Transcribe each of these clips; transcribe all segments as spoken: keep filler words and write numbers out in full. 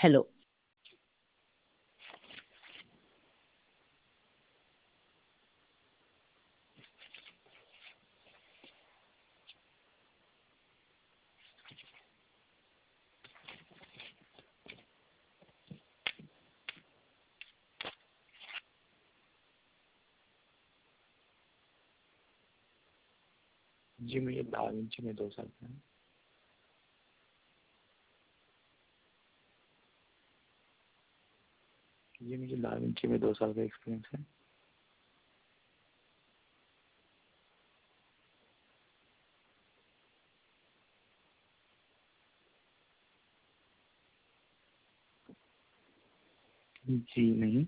Hello. जी मुझे da Vinci में दो साल का है। जी मुझे दा विंची में दो साल का एक्सपीरियंस है। जी नहीं।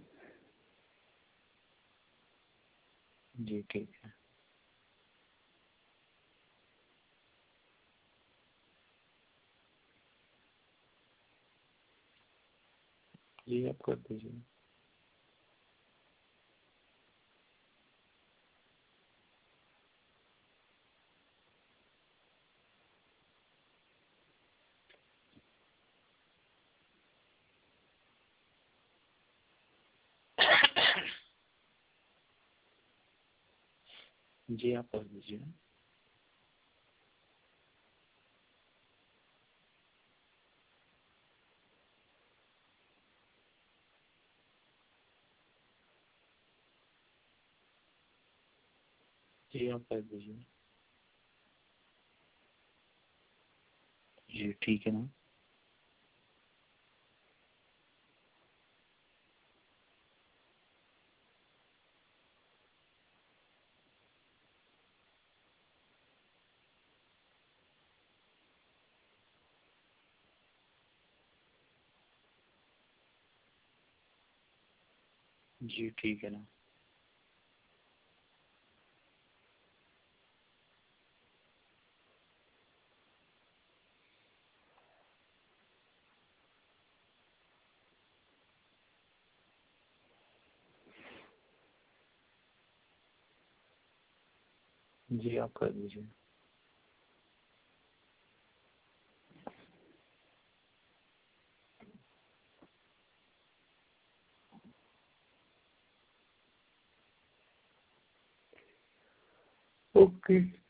जी ठीक है। जी आप कर दीजिए। जी आप कर दीजिए। जी आप कर दीजिए। जी ठीक है ना। जी ठीक है ना। जी आप कर दीजिए। ओके।